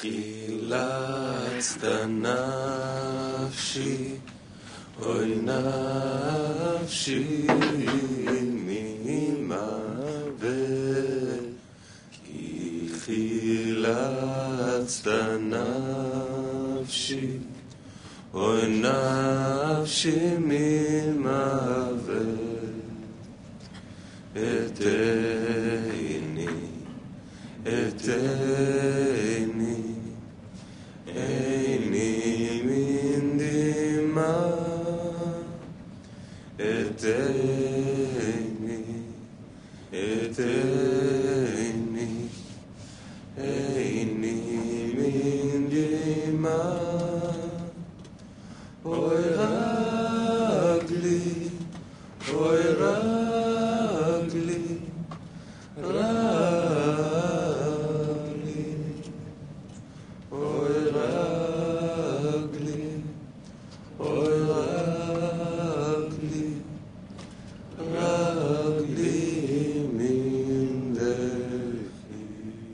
חילצת נפשי, אוי נפשי ממוות, כי חילצת נפשי, אוי נפשי ממוות, אתני, אתני, איני מן דמעה, אתני, אתני, איני מן דמעה, אוי רגלי, אוי רגלי, רגלי, אוי רגלי, אוי רגלי, רגלי מן דרכי.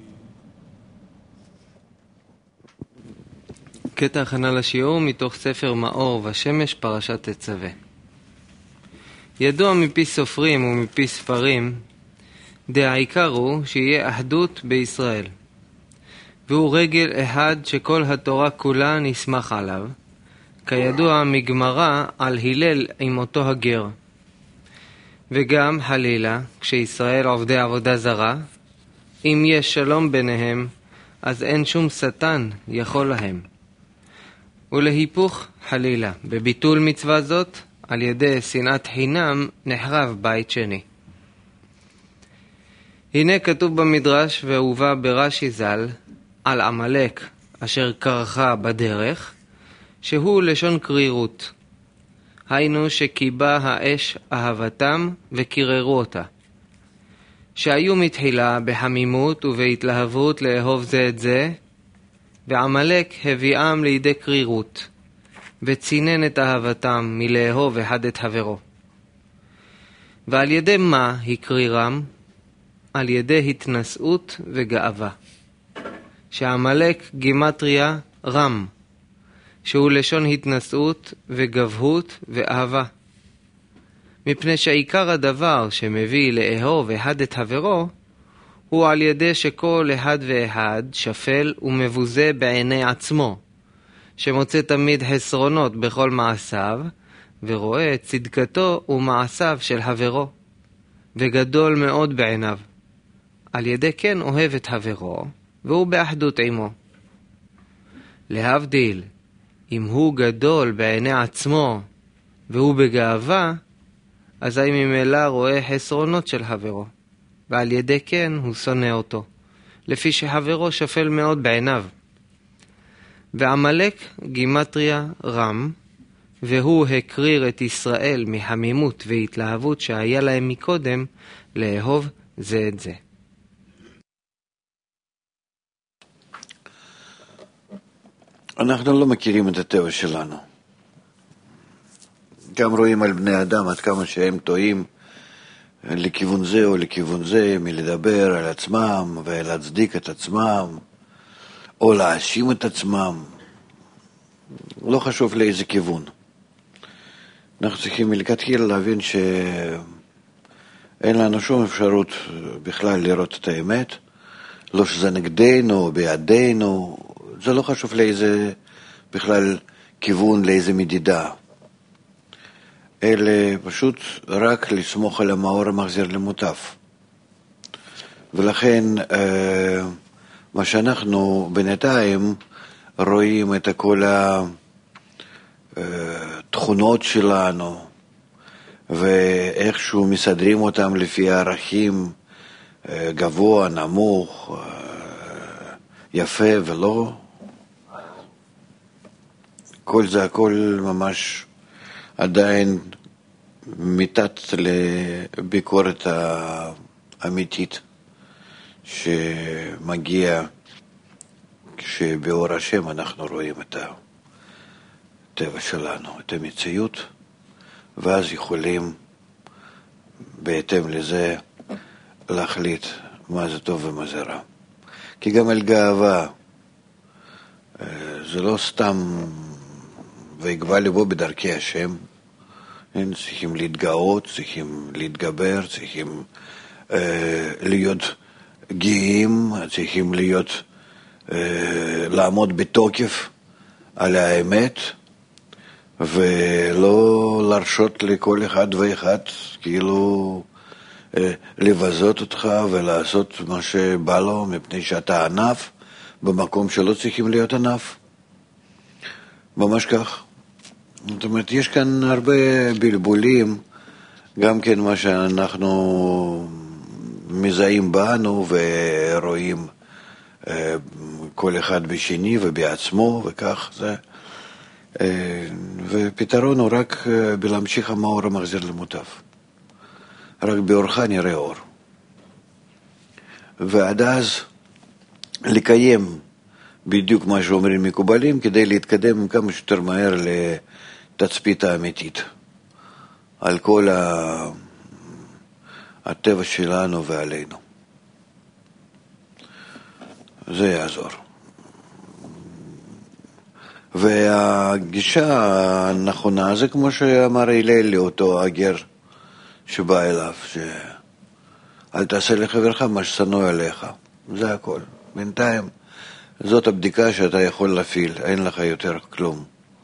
קטע הכנה לשיעור מתוך ספר מאור ושמש פרשת תצווה. ידוע מפי סופרים ומפי ספרים, העיקר הוא שיהיה אחדות בישראל, והוא רגל אחד שכל התורה כולה נסמך עליו, כידוע מגמרא על הלל עם אותו הגר. וגם חלילה, כשישראל עובדי עבודה זרה, אם יש שלום ביניהם, אז אין שום שטן יכול להם. ולהיפוך חלילה, בביטול מצווה זאת, על ידי שנאת חינם נחרב בית שני. הנה כתוב במדרש והובא ברש"י ז"ל על עמלק אשר קרחה בדרך, שהוא לשון קרירות, היינו שקיבה האש אהבתם וקיררו אותה, שהיו מתחילה בחמימות ובהתלהבות לאהוב זה את זה, ועמלק הביאם לידי קרירות, וצינן את אהבתם מלאהוב אחד את חברו. ועל ידי מה הקרירם? על ידי התנשאות וגאווה, שעמלק גימטריה רם, שהוא לשון התנשאות וגבהות ואהבה. מפני שעיקר הדבר שמביא לאהוב אחד את חברו, הוא על ידי שכל אחד ואחד שפל ומבוזה בעיני עצמו, שמוצא תמיד חסרונות בכל מעשיו, ורואה את צדקתו ומעשיו של חברו, וגדול מאוד בעיניו. על ידי כן אוהב את חברו, והוא באחדות עמו. להבדיל, אם הוא גדול בעיני עצמו, והוא בגאווה, אזי ממילא רואה חסרונות של חברו, ועל ידי כן הוא שונא אותו, לפי שחברו שפל מאוד בעיניו. ועמלק גימטריה רם, והוא הקריר את ישראל מחמימות והתלהבות שהיה להם מקודם לאהוב זה את זה. אנחנו לא מכירים את הטבע שלנו. גם רואים על בני אדם עד כמה שהם טועים לכיוון זה או לכיוון זה, מלדבר על עצמם ולהצדיק את עצמם או להאשים את עצמם. לא חשוב לאיזה כיוון. אנחנו צריכים מלכתחילה להבין שאין לנו שום אפשרות בכלל לראות את האמת, לא שזה נגדנו או בידינו, זה לא חשוב לאיזה בכלל כיוון, לאיזה מדידה. אלא פשוט רק לסמוך על המאור המחזיר למוטף. ולכן מה שאנחנו בינתיים רואים את כל התכונות שלנו ואיכשהו מסדרים אותם לפי הערכים גבוה, נמוך, יפה ולא. כל זה הכל ממש עדיין מתת לביקורת האמיתית שמגיע כשבאור השם אנחנו רואים את הטבע שלנו, את המציאות, ואז יכולים בהתאם לזה להחליט מה זה טוב ומה זה רע. כי גם על גאווה זה לא סתם ויגבה לבוא בדרכי השם. הם צריכים להתגאות, צריכים להתגבר, צריכים להיות גאים, צריכים להיות, לעמוד בתוקף על האמת, ולא להרשות לכל אחד ואחד כאילו לבזות אותך ולעשות מה שבא לו, מפני שאתה ענף במקום שלא צריכים להיות ענף. ממש כך. זאת אומרת, יש כאן הרבה בלבולים, גם כן מה שאנחנו מזהים בנו ורואים כל אחד בשני ובעצמו וכך זה. ופתרון הוא רק בלהמשיך המאור המחזיר למוטב. רק באורך נראה אור. ועד אז לקיים בדיוק מה שאומרים מקובלים, כדי להתקדם כמה שיותר מהר לתצפית האמיתית על כל הטבע שלנו ועלינו. זה יעזור. והגישה הנכונה זה כמו שאמר הלל לאותו הגר שבא אליו, שאל תעשה לחברך מה ששנוא עליך. זה הכל. בינתיים זאת הבדיקה שאתה יכול להפעיל, אין לך יותר כלום.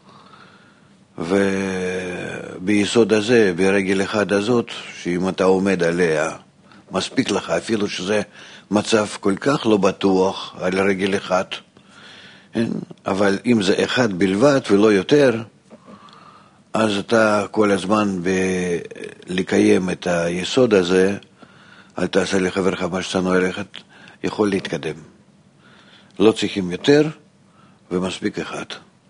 וביסוד הזה, ברגל אחד הזאת, שאם אתה עומד עליה, מספיק לך, אפילו שזה מצב כל כך לא בטוח על רגל אחד, אבל אם זה אחד בלבד ולא יותר, אז אתה כל הזמן לקיים את היסוד הזה, אל תעשה לחברך מה ששנוא עליך, יכול להתקדם. לא צריכים יותר ומספיק אחד.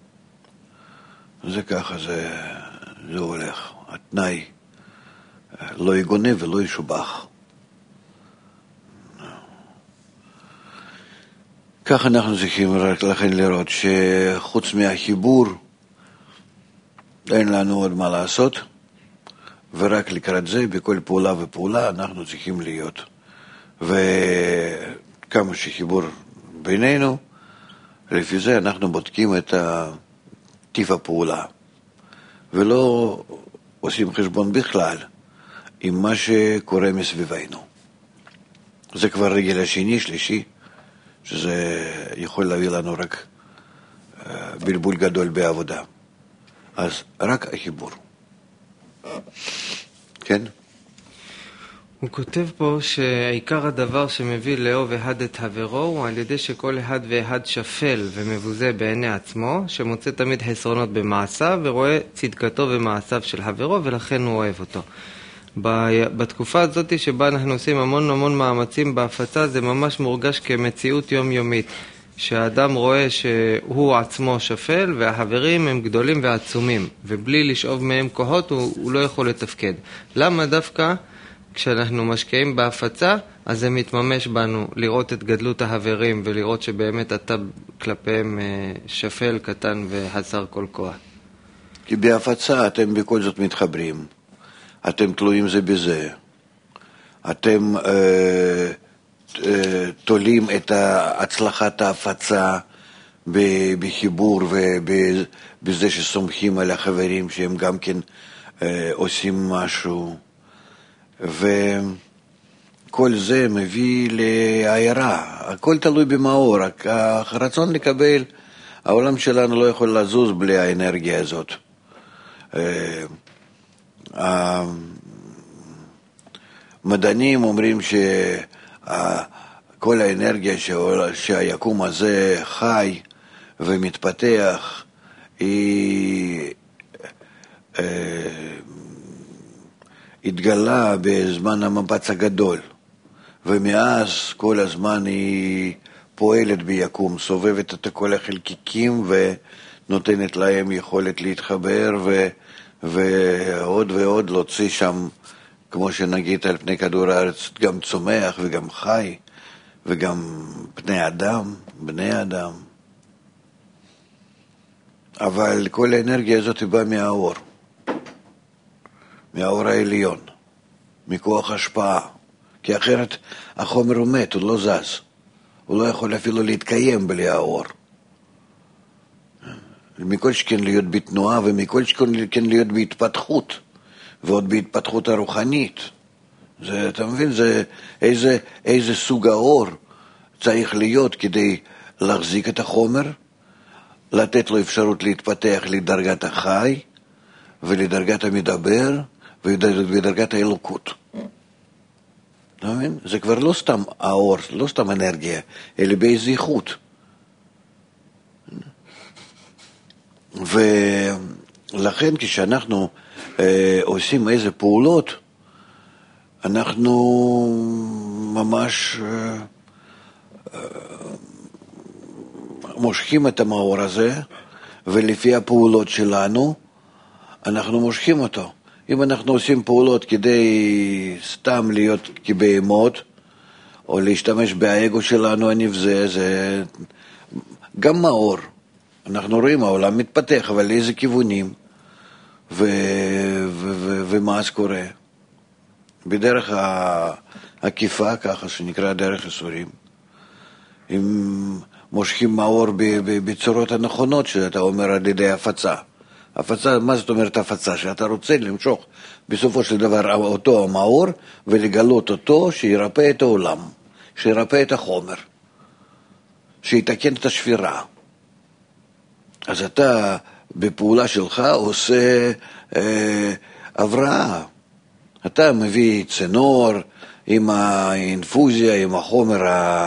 זה ככה, זה הולך. התנאי לא יגונה ולא ישובח. כך אנחנו צריכים רק לכן לראות שחוץ מהחיבור אין לנו עוד מה לעשות, ורק לקראת זה בכל פעולה ופעולה אנחנו צריכים להיות. וכמה שחיבור בינינו, לפי זה אנחנו בודקים את טיב הפעולה, ולא עושים חשבון בכלל עם מה שקורה מסביבנו. זה כבר רגל השני, שלישי, שזה יכול להביא לנו רק בלבול גדול בעבודה. אז רק החיבור. כן? הוא כותב פה שעיקר הדבר שמביא לאהוב אחד את חברו הוא על ידי שכל אחד ואחד שפל ומבוזה בעיני עצמו, שמוצא תמיד חסרונות במעשיו ורואה צדקתו במעשיו של חברו, ולכן הוא אוהב אותו. בתקופה הזאת שבה אנחנו עושים המון מאמצים בהפצה, זה ממש מורגש כמציאות יומיומית, שהאדם רואה שהוא עצמו שפל והחברים הם גדולים ועצומים, ובלי לשאוב מהם כוחות הוא לא יכול לתפקד. למה דווקא כשאנחנו משקיעים בהפצה, אז זה מתממש בנו לראות את גדלות החברים ולראות שבאמת אתה כלפיהם שפל, קטן וחסר כל כוח? כי בהפצה אתם בכל זאת מתחברים, אתם תלויים זה בזה, אתם תולים את הצלחת ההפצה בחיבור ובזה שסומכים על החברים שהם גם כן עושים משהו, וכל זה מביא להערה. הכל תלוי במאור, רק הרצון לקבל, העולם שלנו לא יכול לזוז בלי האנרגיה הזאת. המדענים אומרים שכל האנרגיה שהיקום הזה חי ומתפתח היא התגלה בזמן המפץ הגדול, ומאז כל הזמן היא פועלת ביקום, סובבת את כל החלקיקים ונותנת להם יכולת להתחבר ועוד ועוד להוציא שם, כמו שנגיד על פני כדור הארץ, גם צומח וגם חי וגם בני אדם. אבל כל האנרגיה הזאת באה מהאור העליון, מכוח השפעה, כי אחרת החומר הוא מת, הוא לא זז, הוא לא יכול אפילו להתקיים בלי האור. מכל שכן להיות בתנועה, ומכל שכן להיות בהתפתחות, ועוד בהתפתחות הרוחנית. זה, אתה מבין, זה איזה סוג האור צריך להיות כדי להחזיק את החומר, לתת לו אפשרות להתפתח לדרגת החי, ולדרגת המדבר, ולדרגת האלוקות. אתה מבין? זה כבר לא סתם האור, לא סתם אנרגיה, אלא באיזו איכות. ולכן כשאנחנו עושים איזה פעולות, אנחנו ממש מושכים את המאור הזה, ולפי הפעולות שלנו אנחנו מושכים אותו. אם אנחנו עושים פעולות כדי סתם להיות כבהמות, או להשתמש באגו שלנו הנבזה, זה גם מאור. אנחנו רואים, העולם מתפתח, אבל לאיזה כיוונים, ומה אז קורה. בדרך העקיפה, ככה שנקרא דרך איסורים, אם מושכים מאור בצורות הנכונות, שאתה אומר על ידי הפצה. הפצה, מה זאת אומרת הפצה? שאתה רוצה למשוך בסופו של דבר אותו המאור, ולגלות אותו שירפא את העולם, שירפא את החומר, שיתקן את השפירה. אז אתה בפעולה שלך עושה הבראה. אתה מביא צינור עם האינפוזיה, עם החומר,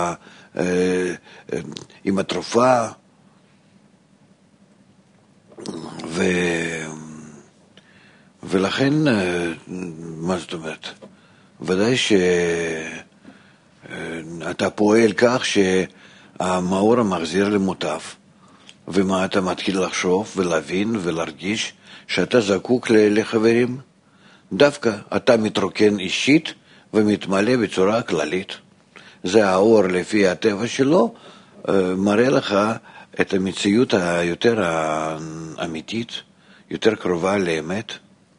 עם התרופה, ולכן, מה זאת אומרת? ודאי שאתה פועל כך שהמאור מחזיר למוטב. ומה אתה מתחיל לחשוב ולהבין ולהרגיש שאתה זקוק לחברים? דווקא אתה מתרוקן אישית ומתמלא בצורה כללית. זה האור לפי הטבע שלו, מראה לך את המציאות היותר אמיתית, יותר קרובה לאמת,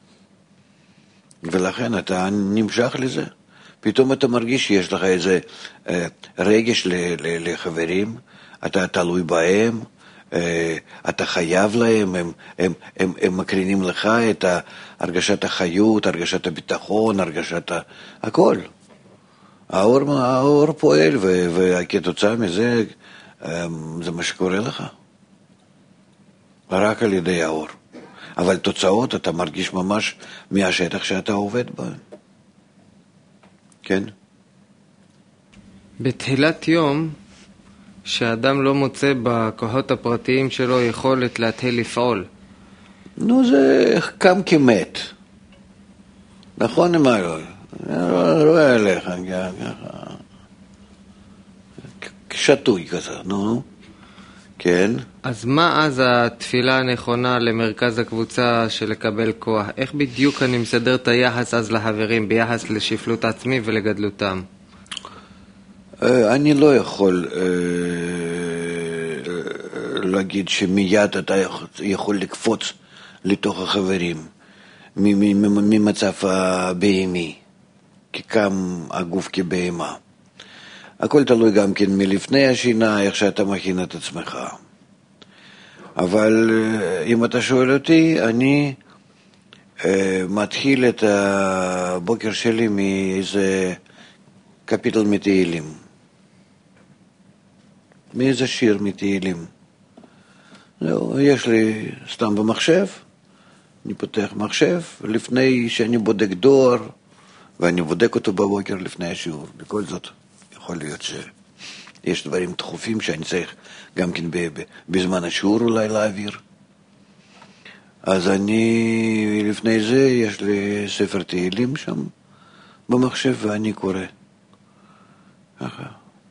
ולכן אתה נמשך לזה. פתאום אתה מרגיש שיש לך איזה רגש לחברים, אתה תלוי בהם, אתה חייב להם, הם מקרינים לך את הרגשת החיות, הרגשת הביטחון, הרגשת הכל. האור פועל, וכתוצאה מזה זה מה שקורה לך. רק על ידי האור. אבל תוצאות אתה מרגיש ממש מהשטח שאתה עובד בה. כן? בתחילת יום, שאדם לא מוצא בכוחות הפרטיים שלו יכולת להתחיל לפעול. נו, זה קם כמת. נכון, מה לא? רואה עליך, ככה. שטוי כזה, נו. כן. אז מה אז התפילה הנכונה למרכז הקבוצה של לקבל כוח? איך בדיוק אני מסדר את היחס אז לחברים ביחס לשפלות עצמי ולגדלותם? אני לא יכול להגיד שמיד אתה יכול לקפוץ לתוך החברים ממצב הבהמי, כי קם הגוף כבהמה. הכל תלוי גם כן מלפני השינה, איך שאתה מכין את עצמך. אבל אם אתה שואל אותי, אני מתחיל את הבוקר שלי מאיזה קפיטל מתהילים. מאיזה שיר מתהילים. יש לי סתם במחשב, אני פותח מחשב, לפני שאני בודק דואר, ואני בודק אותו בבוקר לפני השיעור. בכל זאת, יכול להיות שיש דברים דחופים שאני צריך גם כן בזמן השיעור אולי להעביר. אז אני, לפני זה, יש לי ספר תהילים שם במחשב, ואני קורא. ככה.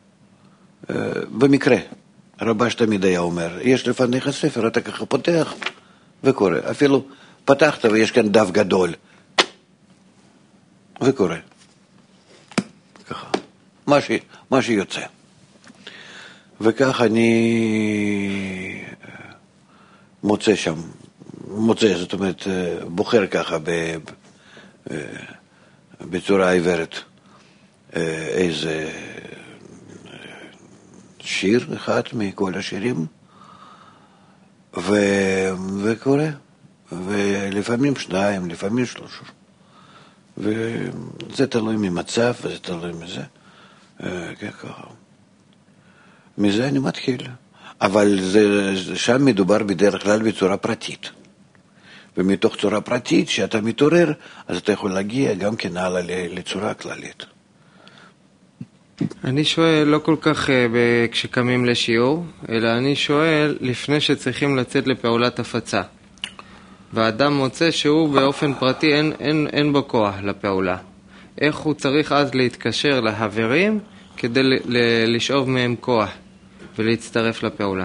במקרה, רבש תמיד היה אומר, יש לפניך ספר, אתה ככה פותח וקורא. אפילו פתחת ויש כאן דף גדול, וקורא. ככה. מה שיוצא. וכך אני מוצא שם, זאת אומרת, בוחר ככה בצורה עיוורת איזה שיר אחד מכל השירים, וקורה, ולפעמים 2, לפעמים 3, וזה תלוי ממצב, וזה תלוי מזה, ככה. מזה אני מתחיל, אבל שם מדובר בדרך כלל בצורה פרטית, ומתוך צורה פרטית, שאתה מתעורר, אז אתה יכול להגיע גם כן הלאה לצורה כללית. אני שואל לא כל כך כשקמים לשיעור, אלא אני שואל לפני שצריכים לצאת לפעולת הפצה. והאדם מוצא שהוא באופן פרטי אין בו כוח לפעולה. איך הוא צריך אז להתקשר לחברים כדי לשאוב מהם כוח ולהצטרף לפעולה?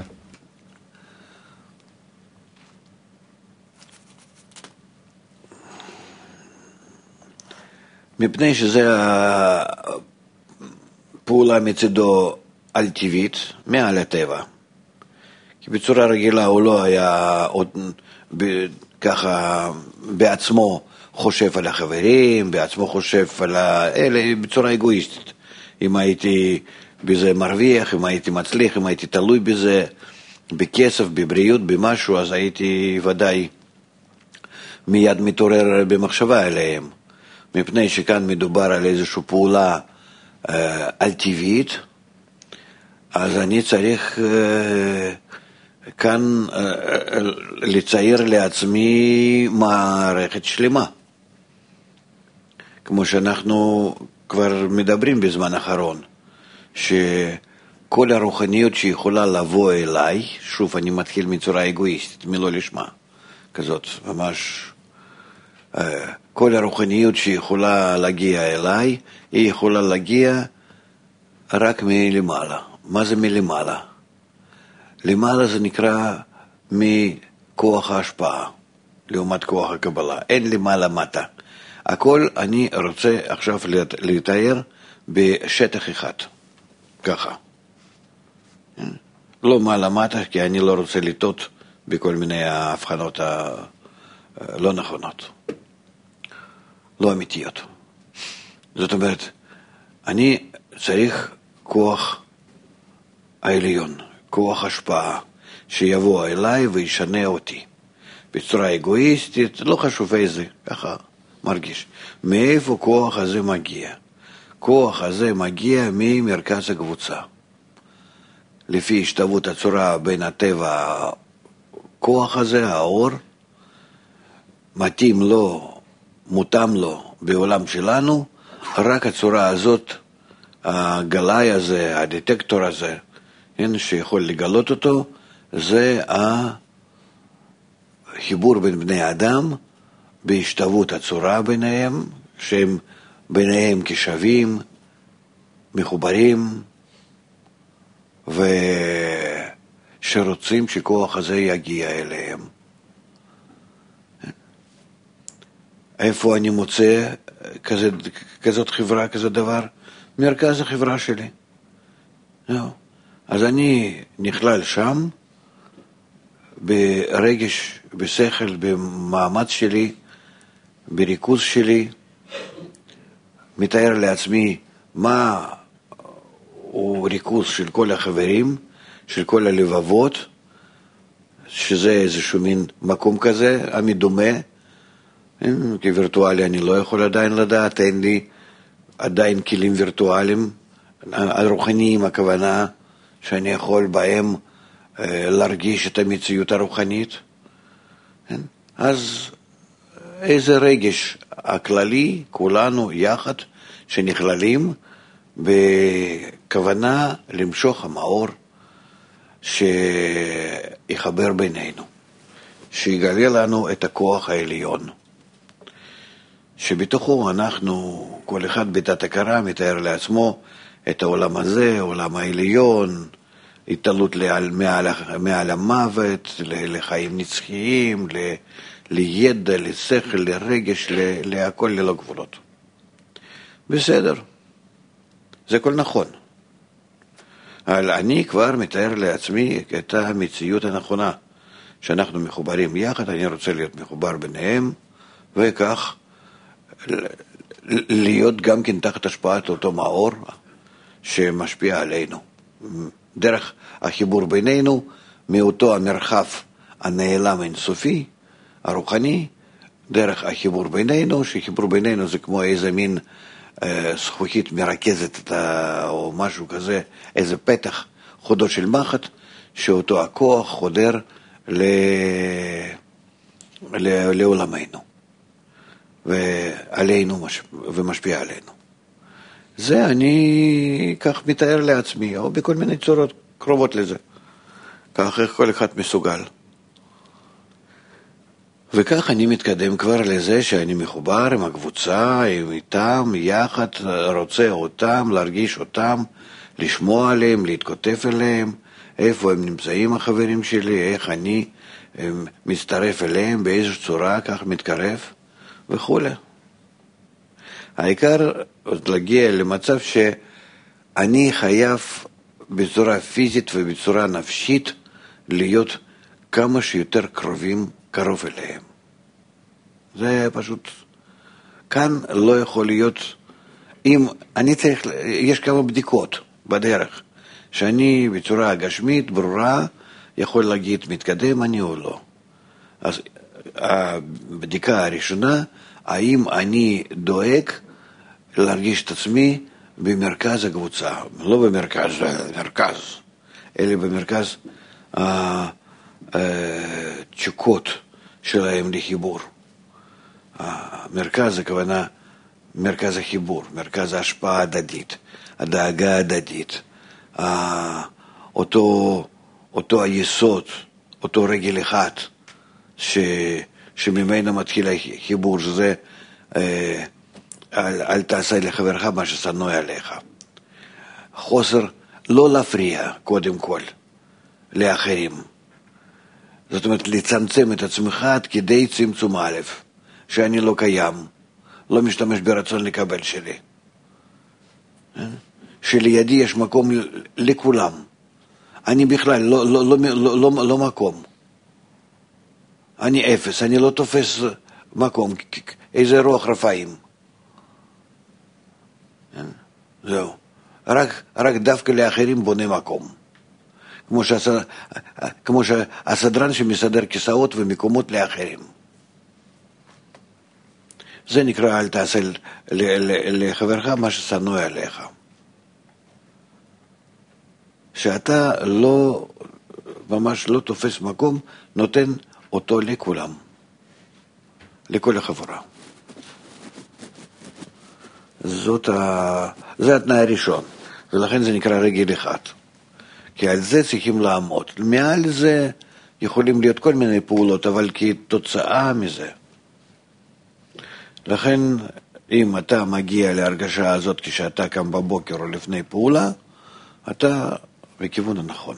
מפני שזה פעולה מצדו על טבעית, מעל הטבע. כי בצורה רגילה הוא לא היה ככה בעצמו חושב על החברים, בעצמו חושב על אלה, בצורה אגואיסטית. אם הייתי בזה מרוויח, אם הייתי מצליח, אם הייתי תלוי בזה, בכסף, בבריאות, במשהו, אז הייתי ודאי מיד מתעורר במחשבה אליהם. מפני שכאן מדובר על איזושהי פעולה על טבעית, אז אני צריך כאן לצייר לעצמי מערכת שלמה. כמו שאנחנו כבר מדברים בזמן האחרון, שכל הרוחניות שיכולה לבוא אליי, שוב אני מתחיל מצורה אגואיסטית, מלא לשמה, כזאת ממש, כל הרוחניות שיכולה להגיע אליי, היא יכולה להגיע רק מלמעלה. מה זה מלמעלה? למעלה זה נקרא מכוח ההשפעה, לעומת כוח הקבלה. אין למעלה מטה. הכל אני רוצה עכשיו לתאר בשטח אחד. ככה. לא מעלה מטה, כי אני לא רוצה לטעות בכל מיני ההבחנות הלא נכונות. לא אמיתיות. זאת אומרת, אני צריך כוח העליון, כוח השפעה, שיבוא אליי וישנה אותי. בצורה אגואיסטית, לא חשוב איזה, ככה מרגיש. מאיפה כוח הזה מגיע? כוח הזה מגיע ממרכז הקבוצה. לפי השתוות הצורה בין הטבע, כוח הזה, האור, מתאים לו, מותאם לו בעולם שלנו, רק הצורה הזאת, הגלאי הזה, הדטקטור הזה, שיכול לגלות אותו, זה החיבור בין בני אדם, בהשתוות הצורה ביניהם, שהם ביניהם כשווים, מחוברים, ושרוצים שכוח הזה יגיע אליהם. איפה אני מוצא כזאת חברה, כזה דבר? מרכז החברה שלי. אז אני נכלל שם, ברגש, בשכל, במאמץ שלי, בריכוז שלי, מתאר לעצמי מה הוא ריכוז של כל החברים, של כל הלבבות, שזה איזשהו מין מקום כזה, המדומה, כי וירטואלי אני לא יכול עדיין לדעת, אין לי עדיין כלים וירטואליים, הרוחניים הכוונה, שאני יכול בהם להרגיש את המציאות הרוחנית. אז איזה רגש הכללי, כולנו יחד, שנכללים בכוונה למשוך המאור שיחבר בינינו, שיגלה לנו את הכוח העליון, שבתוכו אנחנו, כל אחד בתת הכרה מתאר לעצמו את העולם הזה, העולם העליון, התעלות מעל המוות, לחיים נצחיים, לידע, לשכל, לרגש, להכל ללא גבולות. בסדר, זה כל נכון. אבל אני כבר מתאר לעצמי את המציאות הנכונה, שאנחנו מחוברים יחד, אני רוצה להיות מחובר ביניהם, וכך להיות גם כן תחת השפעת אותו מאור שמשפיע עלינו. דרך החיבור בינינו, מאותו המרחב הנעלם אינסופי, הרוחני, דרך החיבור בינינו, שחיבור בינינו זה כמו איזה מין זכוכית מרכזת או משהו כזה, איזה פתח חודו של מחט, שאותו הכוח חודר לעולמנו ועלינו ומשפיע עלינו. זה אני כך מתאר לעצמי, או בכל מיני צורות קרובות לזה. כך איך כל אחד מסוגל. וכך אני מתקדם כבר לזה שאני מחובר עם הקבוצה, איתם, יחד, רוצה אותם, להרגיש אותם, לשמוע עליהם, להתכותף אליהם, איפה הם נמצאים החברים שלי, איך אני מצטרף אליהם, באיזו צורה, כך מתקרב וכו'. העיקר להגיע למצב שאני חייב בצורה פיזית ובצורה נפשית להיות כמה שיותר קרוב אליהם. זה פשוט, כאן לא יכול להיות, אם אני צריך, יש כמה בדיקות בדרך, שאני בצורה גשמית, ברורה, יכול להגיד מתקדם אני או לא. אז הבדיקה הראשונה, האם אני דואג להרגיש את עצמי במרכז הקבוצה, לא במרכז, אלא במרכז התשוקות שלהם לחיבור. המרכז הכוונה, מרכז החיבור, מרכז ההשפעה ההדדית, הדאגה ההדדית, אותו היסוד, אותו רגל אחד, שממנו מתחיל החיבור, שזה אל תעשה לחברך מה ששנוא עליך. חוסר לא להפריע קודם כל לאחרים. זאת אומרת, לצמצם את עצמך עד כדי צמצום א', שאני לא קיים, לא משתמש ברצון לקבל שלי. שלידי יש מקום לכולם. אני בכלל לא מקום. אני אפס, אני לא תופס מקום, איזה רוח רפאים. זהו. רק דווקא לאחרים בונה מקום. כמו שהסדרן שמסדר כיסאות ומקומות לאחרים. זה נקרא אל תעשה לחברך מה ששנוא עליך. שאתה לא, ממש לא תופס מקום, נותן אותו לכולם, לכל החברה. זה התנאי הראשון, ולכן זה נקרא רגל אחד. כי על זה צריכים לעמוד. מעל זה יכולים להיות כל מיני פעולות, אבל כתוצאה מזה. לכן, אם אתה מגיע להרגשה הזאת כשאתה קם בבוקר או לפני פעולה, אתה בכיוון הנכון.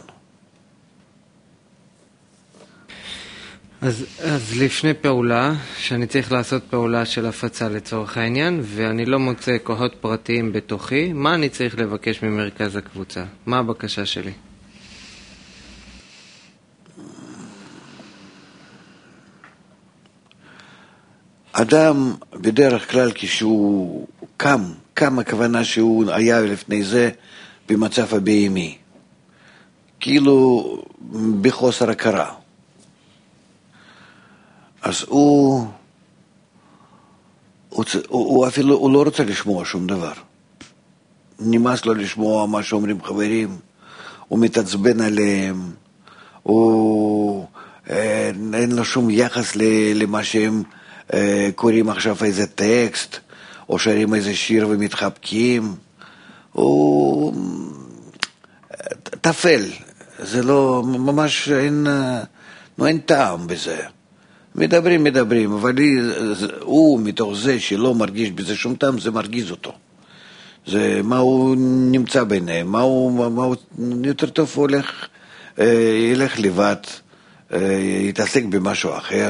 אז לפני פעולה, שאני צריך לעשות פעולה של הפצה לצורך העניין, ואני לא מוצא כוחות פרטיים בתוכי, מה אני צריך לבקש ממרכז הקבוצה? מה הבקשה שלי? אדם בדרך כלל כשהוא קם הכוונה שהוא היה לפני זה במצב הבהמי, כאילו בחוסר הכרה. אז הוא אפילו הוא לא רוצה לשמוע שום דבר. נמאס לו לשמוע מה שאומרים חברים, הוא מתעצבן עליהם, אין לו שום יחס למה שהם קוראים עכשיו איזה טקסט, או שרים איזה שיר ומתחבקים. הוא תפל, זה לא, ממש אין טעם בזה. מדברים, אבל הוא מתוך זה שלא מרגיש בזה שום טעם, זה מרגיז אותו. זה מה הוא נמצא ביניהם, מה הוא יותר טוב הוא ילך לבד, יתעסק במשהו אחר.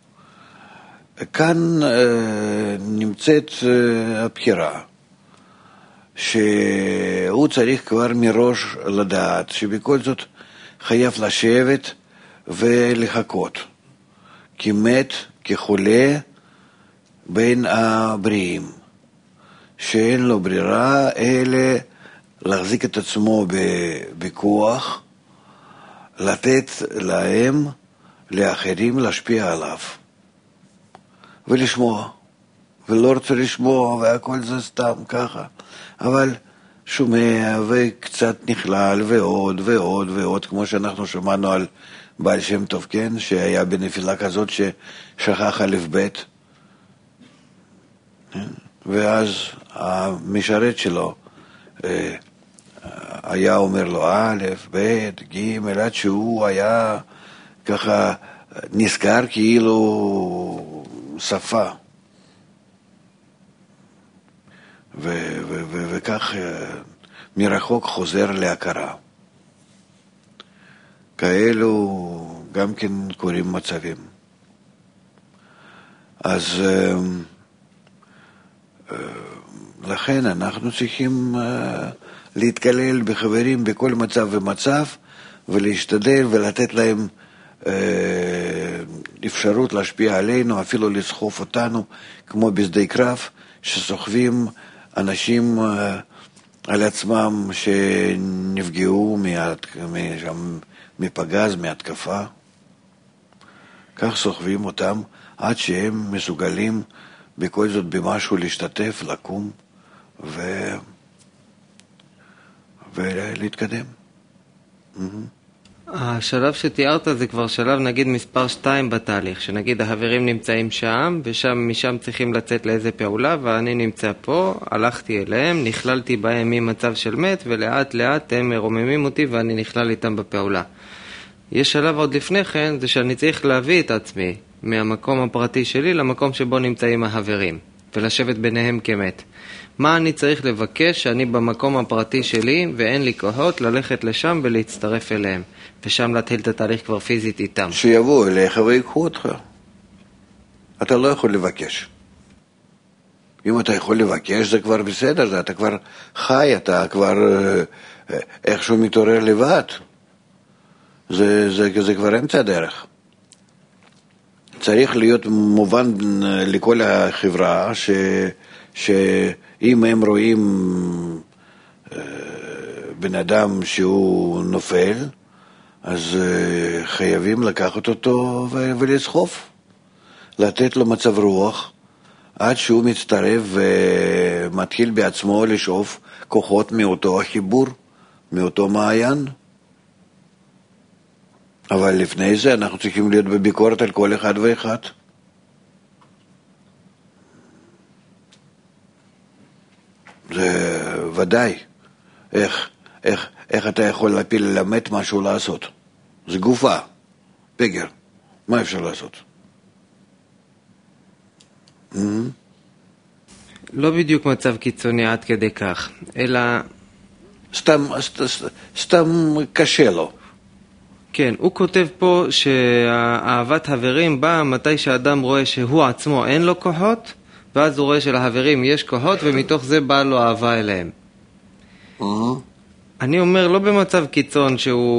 כאן נמצאת הבחירה, שהוא צריך כבר מראש לדעת שבכל זאת חייב לשבת ולחכות. כמת, כחולה בין הבריאים, שאין לו ברירה אלא להחזיק את עצמו בכוח, לתת להם לאחרים להשפיע עליו ולשמוע, ולא רוצה לשמוע והכל זה סתם ככה, אבל שומע וקצת נכלל ועוד ועוד ועוד, כמו שאנחנו שמענו על בעל שם טוב, כן, שהיה בנפילה כזאת ששכח א' ב', ואז המשרת שלו היה אומר לו א', ב', ג', עד שהוא היה ככה נזכר כאילו שפה, וכך מרחוק חוזר להכרה. כאלו גם כן קוראים מצבים. אז לכן אנחנו צריכים להתקלל בחברים בכל מצב ומצב, ולהשתדל ולתת להם אפשרות להשפיע עלינו, אפילו לסחוף אותנו, כמו בשדה קרב, שסוחבים אנשים על עצמם שנפגעו מפגז, מהתקפה. כך סוחבים אותם עד שהם מסוגלים בכל זאת במשהו להשתתף, לקום ולהתקדם. השלב שתיארת זה כבר שלב נגיד מספר 2 בתהליך, שנגיד החברים נמצאים שם, ומשם צריכים לצאת לאיזה פעולה, ואני נמצא פה, הלכתי אליהם, נכללתי בהם ממצב של מת, ולאט לאט הם מרוממים אותי ואני נכלל איתם בפעולה. יש שלב עוד לפני כן, זה שאני צריך להביא את עצמי מהמקום הפרטי שלי למקום שבו נמצאים החברים, ולשבת ביניהם כמת. מה אני צריך לבקש שאני במקום הפרטי שלי ואין לי כוחות ללכת לשם ולהצטרף אליהם, ושם להתחיל את התהליך כבר פיזית איתם? שיבואו אליך ויקחו אותך. אתה לא יכול לבקש. אם אתה יכול לבקש זה כבר בסדר, אתה כבר חי, אתה כבר איכשהו מתעורר לבד. זה כבר אמצע הדרך. צריך להיות מובן לכל החברה שאם הם רואים בן אדם שהוא נופל, אז חייבים לקחת אותו ולסחוף, לתת לו מצב רוח, עד שהוא מצטרף ומתחיל בעצמו לשאוף כוחות מאותו החיבור, מאותו מעיין. אבל לפני זה אנחנו צריכים להיות בביקורת על כל אחד ואחד. זה ודאי. איך אתה יכול להפיל למת משהו לעשות? זה גופה, פגר. מה אפשר לעשות? לא בדיוק מצב קיצוני עד כדי כך, אלא סתם קשה לו. כן, הוא כותב פה שהאהבת חברים באה מתי שאדם רואה שהוא עצמו אין לו כוחות, ואז הוא רואה שלחברים יש כוחות, ומתוך זה באה לו אהבה אליהם. אני אומר לא במצב קיצון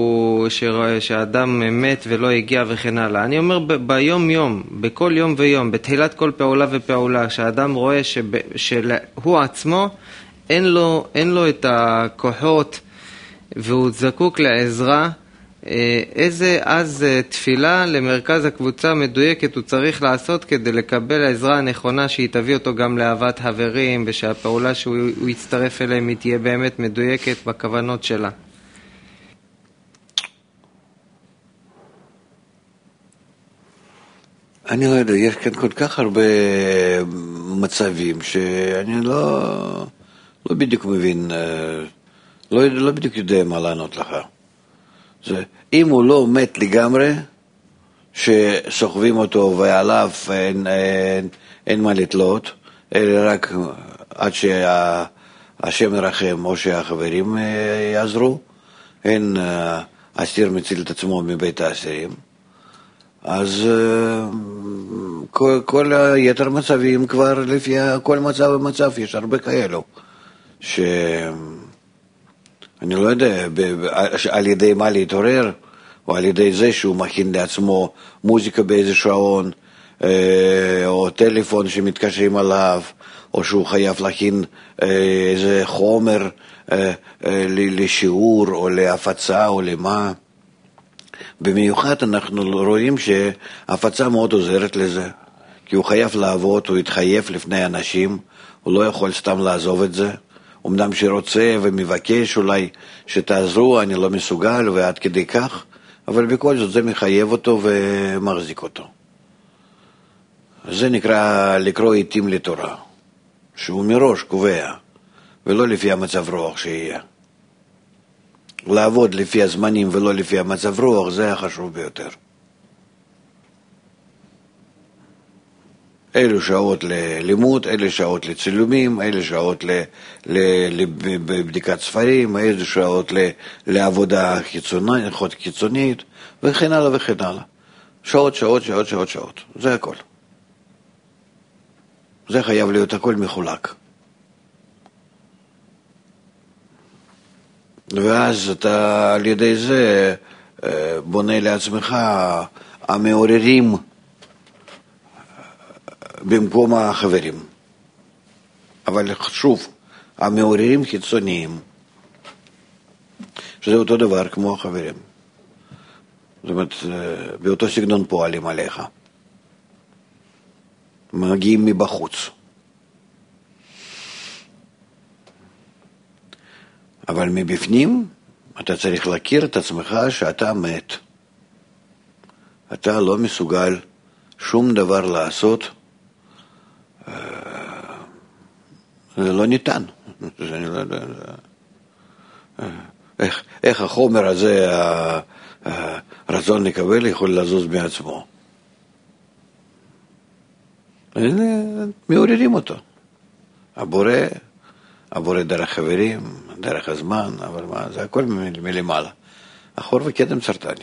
שהאדם מת ולא הגיע וכן הלאה. אני אומר ביום יום, בכל יום ויום, בתחילת כל פעולה ופעולה, שהאדם רואה שהוא עצמו אין לו את הכוחות והוא זקוק לעזרה, אז תפילה למרכז הקבוצה מדויקת הוא צריך לעשות כדי לקבל העזרה הנכונה שהיא תביא אותו גם לאהבת חברים, ושהפעולה שהוא יצטרף אליהם היא תהיה באמת מדויקת בכוונות שלה. אני לא יודע, יש כאן כל כך הרבה מצבים שאני לא בדיוק מבין, לא בדיוק יודע מה לענות לך. אם הוא לא מת לגמרי, שסוחבים אותו ועליו אין מה לתלות, אלא רק עד שהשם ירחם או שהחברים יעזרו, אין אסיר מציל את עצמו מבית האסירים, אז כל היתר מצבים כבר לפי כל מצב ומצב, יש הרבה כאלו אני לא יודע על ידי מה להתעורר, או על ידי זה שהוא מכין לעצמו מוזיקה באיזה שעון, או טלפון שמתקשרים עליו, או שהוא חייב להכין איזה חומר לשיעור, או להפצה, או למה. במיוחד אנחנו רואים שההפצה מאוד עוזרת לזה, כי הוא חייב לעבוד, הוא יתחייב לפני אנשים, הוא לא יכול סתם לעזוב את זה. אמנם שרוצה ומבקש אולי שתעזרו, אני לא מסוגל ועד כדי כך, אבל בכל זאת זה מחייב אותו ומחזיק אותו. זה נקרא לקרוא עיתים לתורה, שהוא מראש קובע, ולא לפי המצב רוח שיהיה. לעבוד לפי הזמנים ולא לפי המצב רוח, זה החשוב ביותר. אלו שעות ללימוד, אלה שעות לצילומים, אלה שעות לבדיקת ספרים, אלה שעות לעבודה חיצונית, וכן הלאה וכן הלאה. שעות, שעות, שעות, שעות, שעות. זה הכל. זה חייב להיות הכל מחולק. ואז אתה על ידי זה בונה לעצמך המעוררים במקום החברים. אבל שוב, המעוררים חיצוניים, שזה אותו דבר כמו החברים. זאת אומרת, באותו סגנון פועלים עליך. מגיעים מבחוץ. אבל מבפנים אתה צריך להכיר את עצמך שאתה מת. אתה לא מסוגל שום דבר לעשות. זה לא ניתן. איך החומר הזה, הרצון לקבל, יכול לזוז מעצמו. מעוררים אותו. הבורא דרך חברים, דרך הזמן, אבל מה, זה הכל מלמעלה. אחור וקדם סרטני.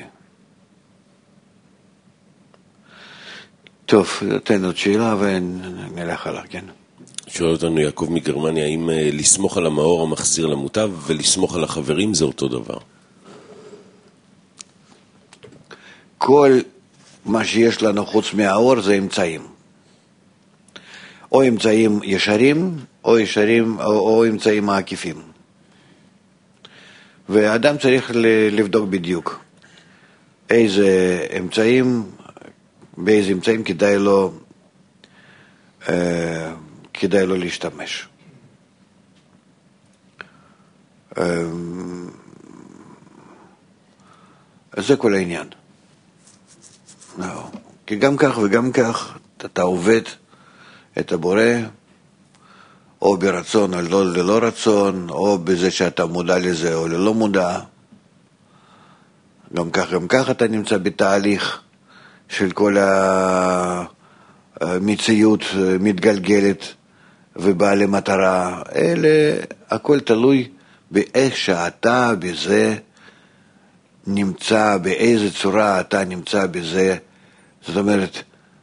טוב, תן עוד שאלה ונלך הלאה, כן. שואל אותנו יעקב מגרמניה, האם לסמוך על המאור המחזיר למוטב ולסמוך על החברים זה אותו דבר? כל מה שיש לנו חוץ מהאור זה אמצעים. או אמצעים ישרים, או אמצעים העקיפים. והאדם צריך לבדוק בדיוק באיזה אמצעים כדאי לו להשתמש. זה כל העניין. כי גם כך וגם כך אתה עובד את הבורא, או ברצון או ללא רצון, או בזה שאתה מודע לזה או ללא מודע. גם כך אתה נמצא בתהליך של כל המציאות מתגלגלת ובאה למטרה. הכל תלוי באיך שאתה בזה נמצא, באיזה צורה אתה נמצא בזה. זאת אומרת,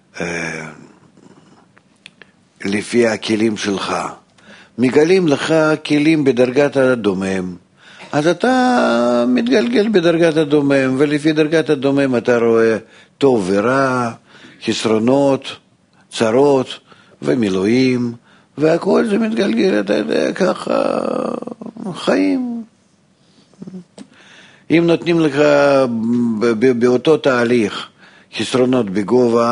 לפי הכלים שלך. מגלים לך כלים בדרגת הדומם, אז אתה מתגלגל בדרגת הדומם, ולפי דרגת הדומם אתה רואה טוב ורע, חסרונות, צרות ומילואים, והכל זה מתגלגל, אתה יודע, ככה חיים. אם נותנים לך באותו תהליך חסרונות בגובה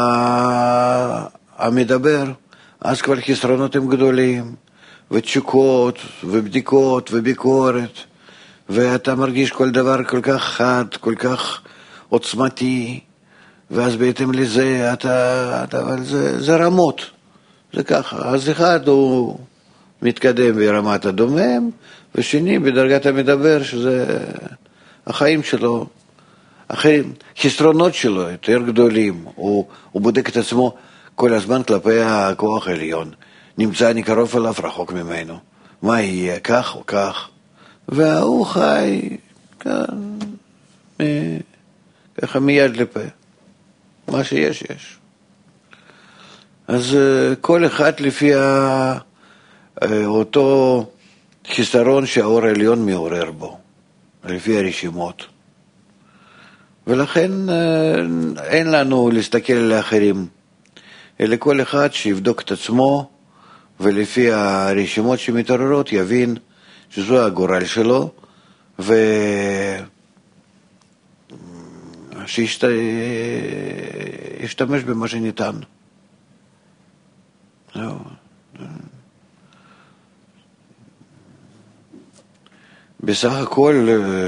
המדבר, אז כבר חסרונות הם גדולים, ותשוקות, ובדיקות, וביקורת, ואתה מרגיש כל דבר כל כך חד, כל כך עוצמתי, ואז בהתאם לזה, אבל זה רמות, זה ככה. אז אחד הוא מתקדם ברמת הדומם, ושני בדרגת המדבר, שזה החיים שלו, אחרים, חסרונות שלו יותר גדולים, הוא בודק את עצמו כל הזמן כלפי הכוח העליון. נמצא אני קרוב אליו, רחוק ממנו. מה יהיה, כך או כך? והוא חי ככה מיד לפה. מה שיש, יש. אז כל אחד לפי אותו חיסרון שהאור העליון מעורר בו, לפי הרשימות. ולכן אין לנו להסתכל על האחרים, אלא כל אחד שיבדוק את עצמו, ולפי הרשימות שמתעוררות יבין שזו הגורל שלו, שישתמש במה שניתן. זהו. בסך הכל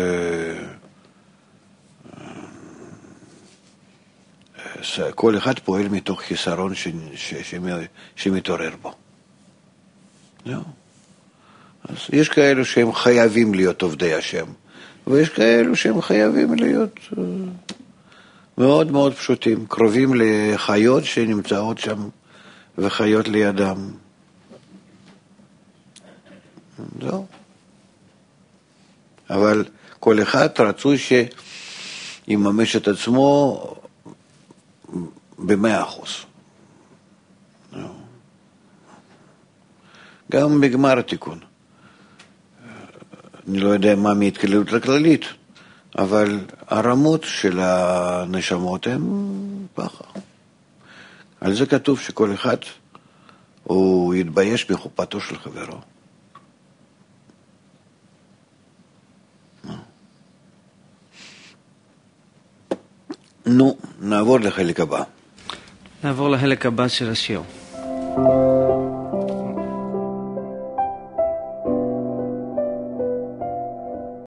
כל אחד פועל מתוך חיסרון שמתעורר בו. זהו. אז יש כאלו שהם חייבים להיות עובדי השם, ויש כאלו שהם חייבים להיות מאוד מאוד פשוטים, קרובים לחיות שנמצאות שם וחיות לידם. זהו. אבל כל אחד רצוי שיממש את עצמו ב100%. גם בגמר התיקון. אני לא יודע מה מהתקללות לכללית, אבל הרמות של הנשמות הן פחה. על זה כתוב שכל אחד הוא יתבייש בחופתו של חברו. נו, נעבור לחלק הבא. נעבור לחלק הבא של השיר.